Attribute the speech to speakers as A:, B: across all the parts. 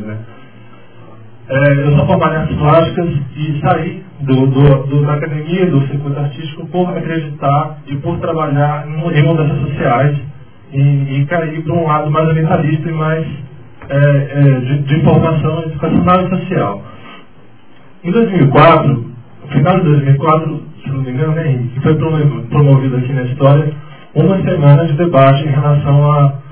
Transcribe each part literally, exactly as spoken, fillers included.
A: né? É, eu sou formado em artes plásticas e saí do, do, do, da academia, do circuito artístico, por acreditar e por trabalhar em, em mudanças sociais e, e cair para um lado mais ambientalista e mais é, é, de, de informação educacional e social. Em dois mil e quatro, no final de dois mil e quatro, se não me engano, né, Henrique, foi promovido aqui na história uma semana de debate em relação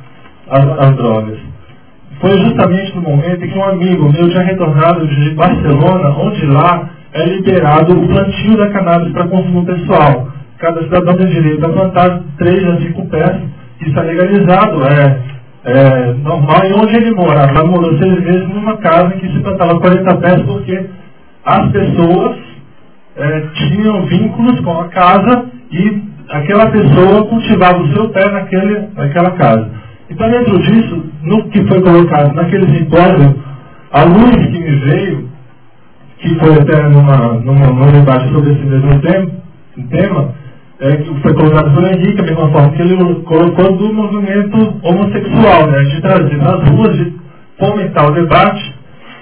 A: às drogas. Foi justamente no momento em que um amigo meu tinha retornado de Barcelona, onde lá é liberado o plantio da cannabis para consumo pessoal. Cada cidadão tem direito a plantar três a cinco pés, isso é legalizado, é, é normal. E onde ele mora? Ele morou seis meses numa casa em que se plantava quarenta pés, porque as pessoas é, tinham vínculos com a casa e aquela pessoa cultivava o seu pé naquele, naquela casa. Então, dentro disso, no que foi colocado naquele simpósio, a luz que me veio, que foi até numa, numa, num debate sobre esse mesmo tema, tema é, que foi colocado pelo Henrique, da mesma forma que ele colocou do movimento homossexual, né, de trazer nas ruas, de fomentar o debate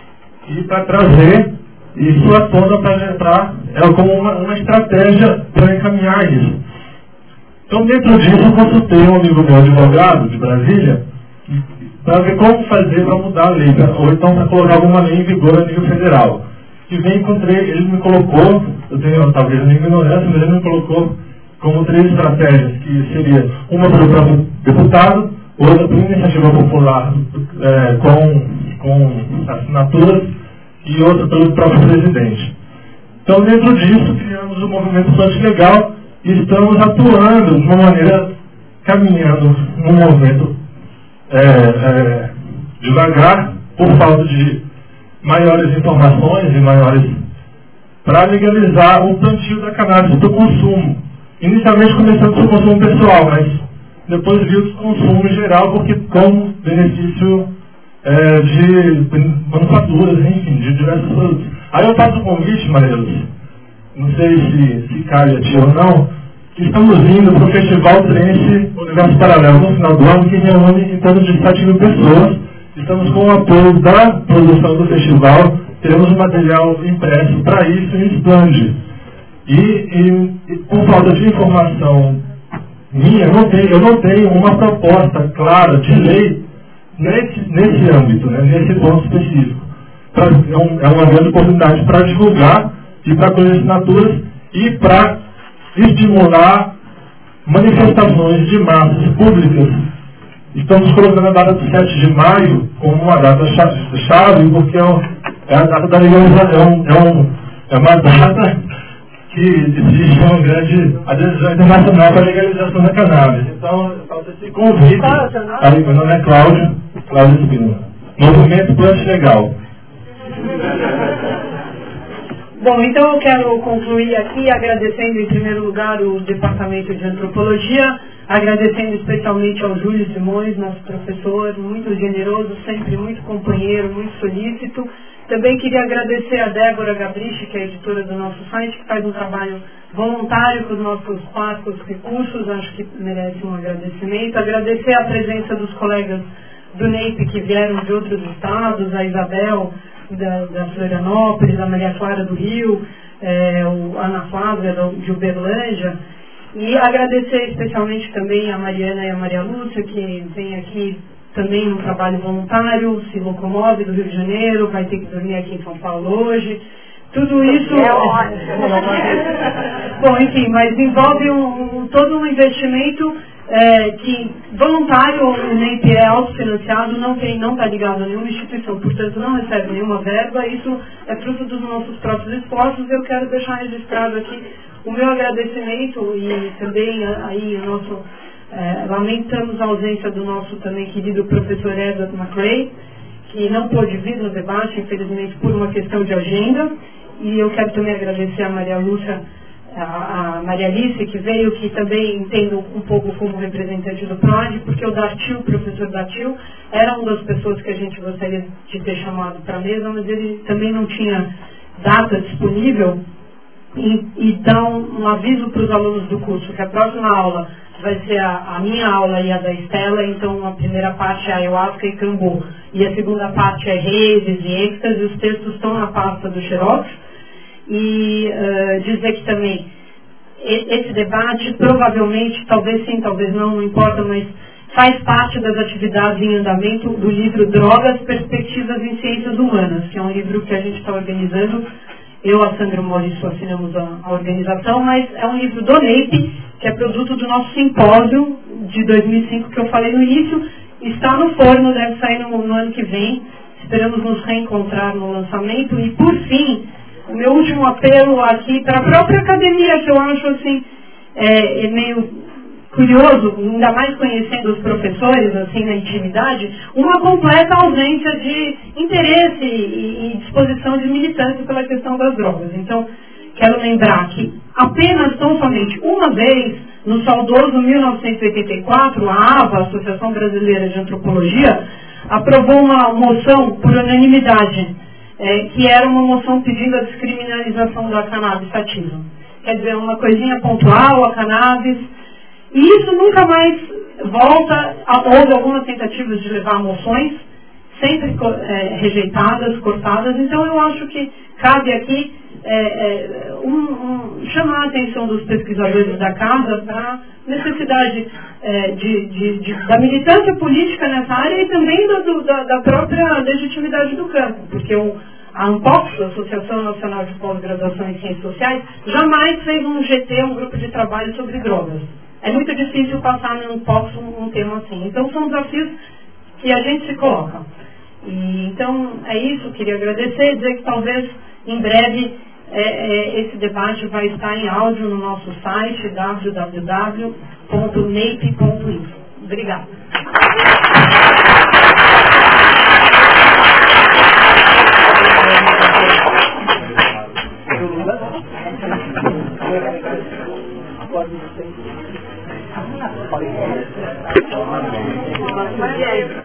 A: e para trazer isso à tona para é como uma, uma estratégia para encaminhar isso. Então, dentro disso, eu consultei um amigo meu, advogado de Brasília, para ver como fazer para mudar a lei, ou então para colocar alguma lei em vigor a nível federal. E vem, encontrei, ele me colocou, eu tenho talvez uma ignorância, mas ele me colocou como três estratégias, que seria uma pelo próprio deputado, outra por iniciativa popular é, com, com assinaturas e outra pelo próprio presidente. Então, dentro disso, criamos o movimento Plante Legal e estamos atuando de uma maneira, caminhando num movimento é, é, devagar, por falta de maiores informações e maiores, para legalizar o plantio da cannabis do consumo. Inicialmente começamos com o consumo pessoal, mas depois viu o consumo em geral, porque como benefício é, de manufaturas, enfim, de diversos produtos. Aí eu faço um convite, Maria Lúcia, não sei se, se cabe a ti ou não, que estamos indo para o Festival Trance Universo Paralelo no final do ano, que reúne em torno de sete mil pessoas. Estamos com o apoio da produção do festival, teremos um material impresso para isso em Splend. E, e, e por falta de informação minha, eu não tenho, eu não tenho uma proposta clara de lei nesse, nesse âmbito, né, nesse ponto específico. Pra, é, um, é uma grande oportunidade para divulgar e para colher assinaturas e para estimular manifestações de massas públicas. Estamos colocando a data de sete de maio como uma data chave, porque é a data da legalização, é, um, é uma data que existe uma grande adesão internacional para a legalização da cannabis. Então, eu faço esse convite. Aí, meu nome é Cláudio, Cláudio Espinosa. Movimento Plante Legal.
B: Bom, então eu quero concluir aqui agradecendo em primeiro lugar o Departamento de Antropologia, agradecendo especialmente ao Júlio Simões, nosso professor, muito generoso, sempre muito companheiro, muito solícito. Também queria agradecer a Débora Gabrichi, que é editora do nosso site, que faz um trabalho voluntário com os nossos parcos recursos, acho que merece um agradecimento. Agradecer a presença dos colegas do N E I P que vieram de outros estados, a Isabel da, da Florianópolis, a Maria Clara do Rio, é, o Ana Flávia de Uberlândia. E agradecer especialmente também a Mariana e a Maria Lúcia, que vem aqui também no trabalho voluntário, se locomove do Rio de Janeiro, vai ter que dormir aqui em São Paulo hoje. Tudo isso... É ótimo. Bom, enfim, mas envolve um, um, todo um investimento é, que voluntário, o N E I P é autofinanciado, não tem, não está ligado a nenhuma instituição, portanto não recebe nenhuma verba, isso é fruto dos nossos próprios esforços. Eu quero deixar registrado aqui o meu agradecimento e também aí o nosso... É, lamentamos a ausência do nosso também querido professor Edward McRae, que não pôde vir no debate, infelizmente, por uma questão de agenda. E eu quero também agradecer a Maria Lúcia, a, a Maria Alice, que veio, que também entendo um pouco como representante do P R O D, porque o Dartil, o professor Dartil, era uma das pessoas que a gente gostaria de ter chamado para a mesa, mas ele também não tinha data disponível. E, e dá um, um aviso para os alunos do curso, que a próxima aula vai ser a, a minha aula e a da Estela. Então a primeira parte é ayahuasca e cambu, e a segunda parte é redes e êxtase. Os textos estão na pasta do Xerox. E uh, dizer que também esse debate provavelmente, talvez sim, talvez não, não importa, mas faz parte das atividades em andamento do livro Drogas, Perspectivas em Ciências Humanas, que é um livro que a gente está organizando. Eu, a Sandra Maurício, assinamos a, a organização, mas é um livro do NEIP, que é produto do nosso simpósio de dois mil e cinco, que eu falei no início. Está no forno, deve sair no, no ano que vem. Esperamos nos reencontrar no lançamento. E, por fim, o meu último apelo aqui para a própria academia, que eu acho assim, é, é meio curioso, ainda mais conhecendo os professores, assim, na intimidade, uma completa ausência de interesse e, e disposição de militância pela questão das drogas. Então, quero lembrar que apenas, tão somente uma vez, no saudoso mil novecentos e oitenta e quatro, a AVA, a Associação Brasileira de Antropologia, aprovou uma moção por unanimidade, é, que era uma moção pedindo a descriminalização da cannabis sativa. Quer dizer, uma coisinha pontual, a cannabis. E isso nunca mais volta. Houve algumas tentativas de levar moções, sempre é, rejeitadas, cortadas. Então eu acho que cabe aqui é, é, um, um, chamar a atenção dos pesquisadores da casa para a necessidade é, de, de, de, da militância política nessa área e também do, da, da própria legitimidade do campo, porque o a ANPOX, a Associação Nacional de Pós-Graduação em Ciências Sociais, jamais fez um G T, um grupo de trabalho sobre drogas. É muito difícil passar no ANPOX um, um tema assim. Então são desafios que a gente se coloca. E, então é isso, queria agradecer, dizer que talvez em breve é, é, esse debate vai estar em áudio no nosso site w w w ponto neip ponto info. Obrigada. Pode